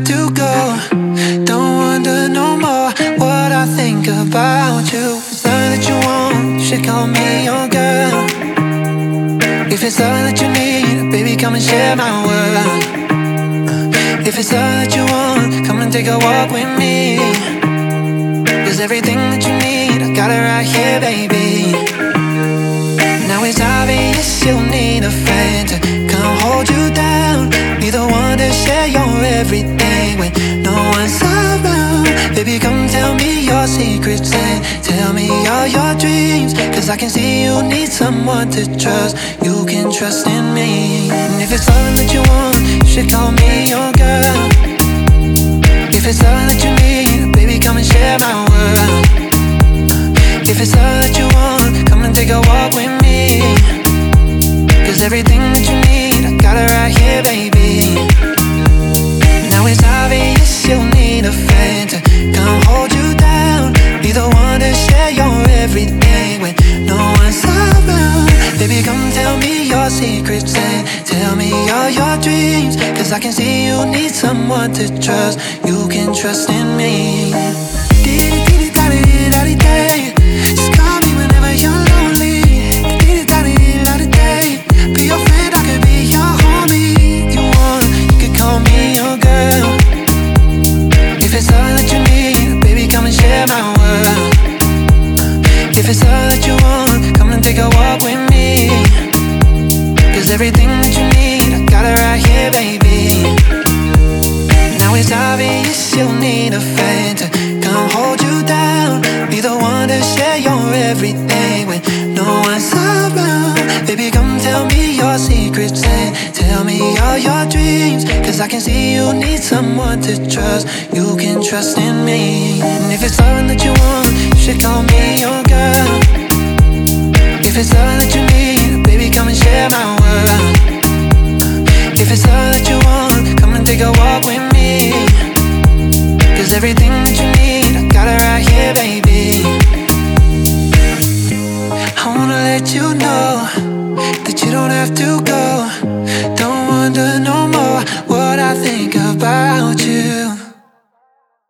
have to go. Don't wonder no more what I think about you. If it's all that you want, you should call me your girl. If it's all that you need, baby, come and share my world. If it's all that you want, come and take a walk with me. 'Cause everything that you need, I got it right here, baby. Now it's obvious you'll need a friend to come hold you down. Be the one to share your everything when no one's around. Baby, come tell me your secrets and tell me all your dreams. 'Cause I can see you need someone to trust. You can trust in me. And if it's all that you want, you should call me your girl. If it's all that you need, baby, come and share my world. If it's all that you want, come and take a walk with me. 'Cause everything that you need, I got it right here, baby. Now it's obvious you'll need a friend to come hold you down. Be the one to share your everything when no one's around. Baby, come tell me your secrets and tell me all your dreams. 'Cause I can see you need someone to trust. You can trust in me. Just call me whenever you're lonely. Be your friend, I could be your homie. You want, you could call me your girl. If it's all that you need, baby, come and share my world. If it's all that you want, come and take a walk with me. 'Cause everything that you need, I got it right here, baby. Now it's obvious you'll need a friend to come hold you down. Be the one to share your everything when no one's around. Baby, come tell me your secrets and tell me all your dreams. 'Cause I can see you need someone to trust. You can trust in me. And if it's all that you want, you should call me your girl. If it's all that you need, baby, come and share my world. If it's all that you want, come and take a walk with me. 'Cause everything that you need, I got it right here, baby. I wanna let you know that you don't have to go.